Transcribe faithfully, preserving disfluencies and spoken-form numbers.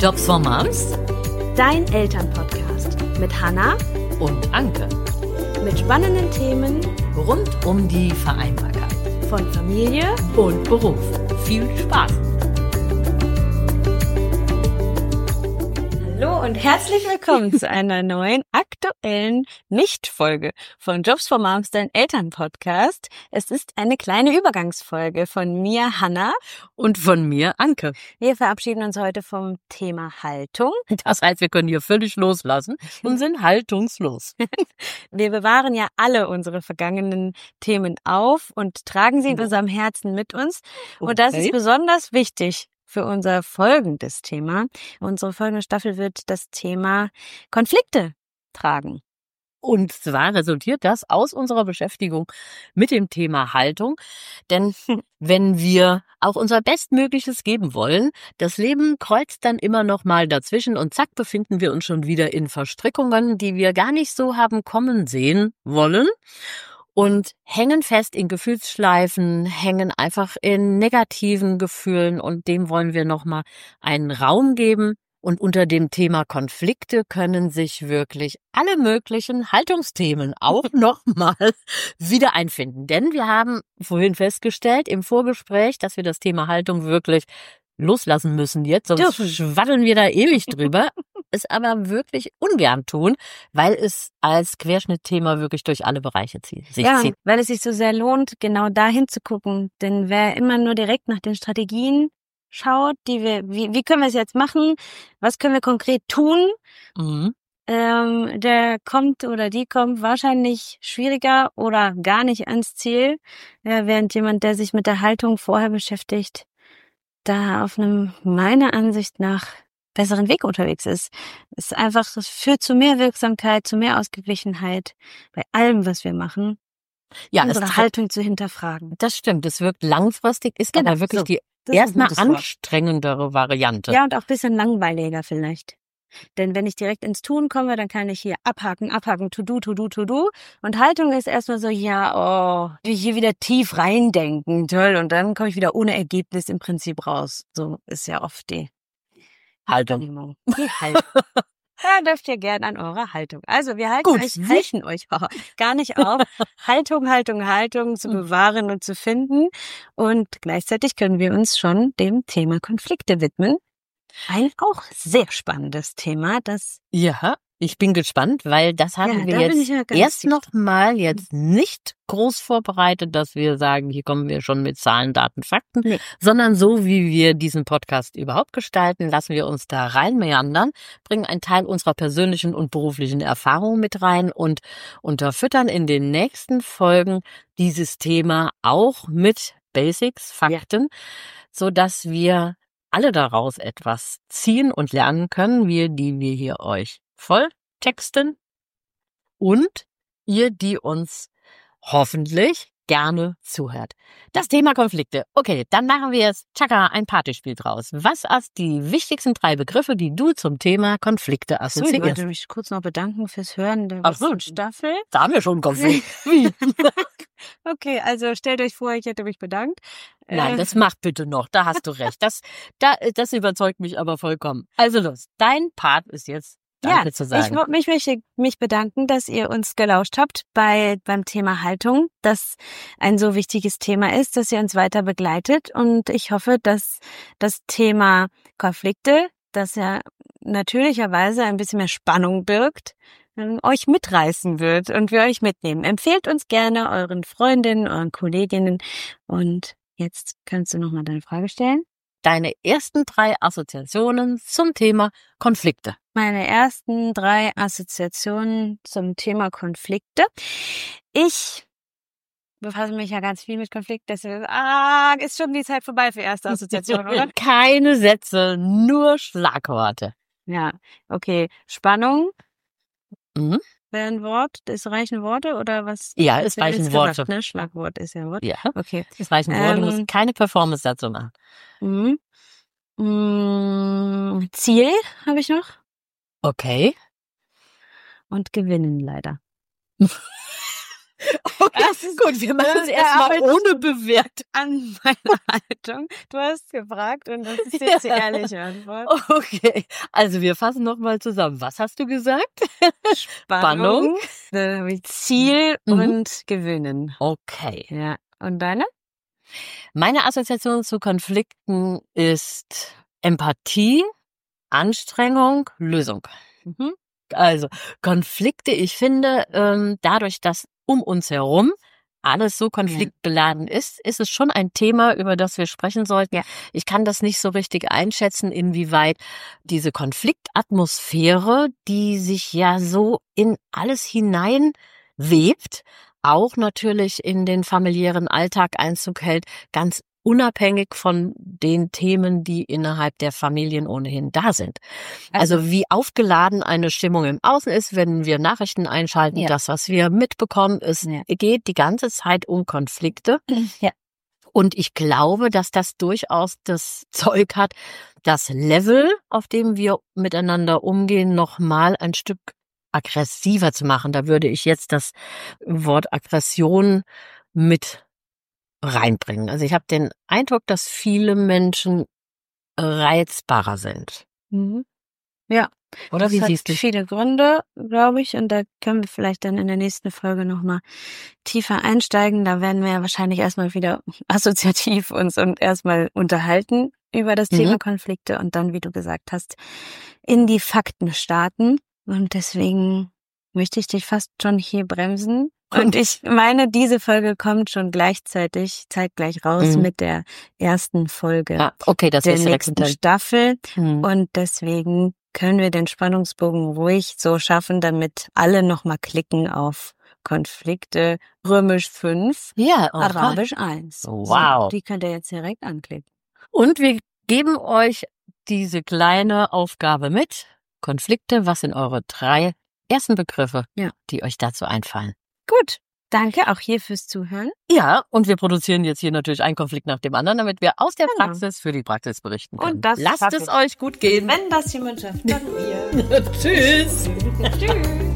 Jobs for Moms, dein Elternpodcast mit Hannah und Anke. Mit spannenden Themen Rund um die Vereinbarkeit von Familie und Beruf. Viel Spaß! Hallo und herzlich willkommen zu einer neuen, aktuellen Nicht-Folge von Jobs for Moms, dein Elternpodcast. Es ist eine kleine Übergangsfolge von mir, Hannah. Und von mir, Anke. Wir verabschieden uns heute vom Thema Haltung. Das heißt, wir können hier völlig loslassen und sind haltungslos. Wir bewahren ja alle unsere vergangenen Themen auf und tragen sie in unserem Herzen mit uns. Und das Okay. ist besonders wichtig für unser folgendes Thema. Unsere folgende Staffel wird das Thema Konflikte tragen. Und zwar resultiert das aus unserer Beschäftigung mit dem Thema Haltung. Denn wenn wir auch unser Bestmögliches geben wollen, das Leben kreuzt dann immer noch mal dazwischen und zack, befinden wir uns schon wieder in Verstrickungen, die wir gar nicht so haben kommen sehen wollen. Und hängen fest in Gefühlsschleifen, hängen einfach in negativen Gefühlen und dem wollen wir nochmal einen Raum geben. Und unter dem Thema Konflikte können sich wirklich alle möglichen Haltungsthemen auch nochmal wieder einfinden. Denn wir haben vorhin festgestellt im Vorgespräch, dass wir das Thema Haltung wirklich loslassen müssen jetzt, sonst Dürfen. schwaddeln wir da ewig drüber. Es aber wirklich ungern tun, weil es als Querschnittthema wirklich durch alle Bereiche zieht, sich Ja, zieht. weil es sich so sehr lohnt, genau dahin zu gucken. Denn wer immer nur direkt nach den Strategien schaut, die wir, wie, wie können wir es jetzt machen, was können wir konkret tun, Mhm. ähm, der kommt oder die kommt wahrscheinlich schwieriger oder gar nicht ans Ziel, ja, während jemand, der sich mit der Haltung vorher beschäftigt, da auf einem, meiner Ansicht nach, besseren Weg unterwegs ist. Es ist einfach, es führt zu mehr Wirksamkeit, zu mehr Ausgeglichenheit bei allem, was wir machen, Ja, es unsere tr- Haltung zu hinterfragen. das stimmt. Es wirkt langfristig, ist Genau, aber wirklich so. die Das ist ein erstmal gutes Wort. anstrengendere Variante. Ja, und auch ein bisschen langweiliger vielleicht. Denn wenn ich direkt ins Tun komme, dann kann ich hier abhaken, abhaken, to do, to do, to do. Und Haltung ist erstmal so, ja, oh, hier wieder tief reindenken, toll. Und dann komme ich wieder ohne Ergebnis im Prinzip raus. So ist ja oft die Haltung. Wahrnehmung. Die Haltung. Da dürft ihr gerne an eurer Haltung. Also wir halten Gut, euch, wie- halten euch oh, gar nicht auf, Haltung, Haltung, Haltung zu bewahren und zu finden. Und gleichzeitig können wir uns schon dem Thema Konflikte widmen. Ein auch sehr spannendes Thema, das Ja, ich bin gespannt, weil das hatten Ja, wir da bin ich jetzt ja ganz erst dicht noch mal jetzt nicht groß vorbereitet, dass wir sagen, hier kommen wir schon mit Zahlen, Daten, Fakten, Nee. sondern so wie wir diesen Podcast überhaupt gestalten, lassen wir uns da reinmeandern, bringen einen Teil unserer persönlichen und beruflichen Erfahrungen mit rein und unterfüttern in den nächsten Folgen dieses Thema auch mit Basics, Fakten, so dass wir alle daraus etwas ziehen und lernen können, wir, die wir hier euch voll texten und ihr, die uns hoffentlich gerne zuhört. Das Thema Konflikte. Okay, dann machen wir jetzt, tschakka, ein Partyspiel draus. Was sind die wichtigsten drei Begriffe, die du zum Thema Konflikte So, ich assoziierst? wollte mich kurz noch bedanken fürs Hören der Ach so. letzten Staffel. Da haben wir schon einen Konflikt. Wie? Okay, also stellt euch vor, ich hätte mich bedankt. Nein, Äh, das macht bitte noch. Da hast du recht. Das, da, das überzeugt mich aber vollkommen. Also los, dein Part ist jetzt Danke ja, zu ich sagen. wo- mich möchte mich bedanken, dass ihr uns gelauscht habt bei beim Thema Haltung, das ein so wichtiges Thema ist, dass ihr uns weiter begleitet. Und ich hoffe, dass das Thema Konflikte, das ja natürlicherweise ein bisschen mehr Spannung birgt, ähm, euch mitreißen wird und wir euch mitnehmen. Empfehlt uns gerne euren Freundinnen, euren Kolleginnen. Und jetzt kannst du nochmal deine Frage stellen. Deine ersten drei Assoziationen zum Thema Konflikte. Meine ersten drei Assoziationen zum Thema Konflikte. Ich befasse mich ja ganz viel mit Konflikten, deswegen ah, ist schon die Zeit vorbei für erste Assoziationen, oder? Keine Sätze, nur Schlagworte. Ja, okay. Spannung Mhm. wäre ein Wort. Es reichen Worte oder was? Ja, es hast du jetzt reichen gesagt, Worte. Ne? Schlagwort ist ja Wort. Ja, Okay. es reichen Worte, du Ähm, musst keine Performance dazu machen. Mhm. Mm, Ziel habe ich noch Okay. und gewinnen leider. Okay, gut, wir machen es erstmal ohne Bewertung. An meiner Haltung. Du hast gefragt und das ist jetzt die ehrliche Antwort. Okay, also wir fassen nochmal zusammen. Was hast du gesagt? Spannung, Spannung Ziel mhm. und Gewinnen. Okay. Ja. Und deine? Meine Assoziation zu Konflikten ist Empathie, Anstrengung, Lösung. Mhm. Also Konflikte, ich finde, ähm, dadurch, dass um uns herum alles so konfliktbeladen ist, ist es schon ein Thema, über das wir sprechen sollten. Ja. Ich kann das nicht so richtig einschätzen, inwieweit diese Konfliktatmosphäre, die sich ja so in alles hineinwebt, auch natürlich in den familiären Alltag Einzug hält, ganz unabhängig von den Themen, die innerhalb der Familien ohnehin da sind. Also, also wie aufgeladen eine Stimmung im Außen ist, wenn wir Nachrichten einschalten, ja. das, was wir mitbekommen, es ja. geht die ganze Zeit um Konflikte. Ja. Und ich glaube, dass das durchaus das Zeug hat, das Level, auf dem wir miteinander umgehen, nochmal ein Stück aggressiver zu machen. Da würde ich jetzt das Wort Aggression mit reinbringen. Also ich habe den Eindruck, dass viele Menschen reizbarer sind. Mhm. Ja. Oder wie siehst du? Es hat viele Gründe, glaube ich, und da können wir vielleicht dann in der nächsten Folge nochmal tiefer einsteigen. Da werden wir ja wahrscheinlich erstmal wieder assoziativ uns und erstmal unterhalten über das mhm. Thema Konflikte und dann, wie du gesagt hast, in die Fakten starten. Und deswegen möchte ich dich fast schon hier bremsen. Und ich meine, diese Folge kommt schon gleichzeitig, zeitgleich raus mhm. mit der ersten Folge ah, okay, das der nächsten Staffel. Mhm. Und deswegen können wir den Spannungsbogen ruhig so schaffen, damit alle nochmal klicken auf Konflikte Römisch fünf, ja, oh, Arabisch eins. Wow. So, die könnt ihr jetzt direkt anklicken. Und wir geben euch diese kleine Aufgabe mit. Konflikte, was sind eure drei ersten Begriffe, ja. die euch dazu einfallen? Gut, danke auch hier fürs Zuhören. Ja, und wir produzieren jetzt hier natürlich einen Konflikt nach dem anderen, damit wir aus der genau. Praxis für die Praxis berichten können. Und das Lasst es ich. euch gut gehen. Wenn das jemand schafft, dann ihr. Tschüss. Tschüss.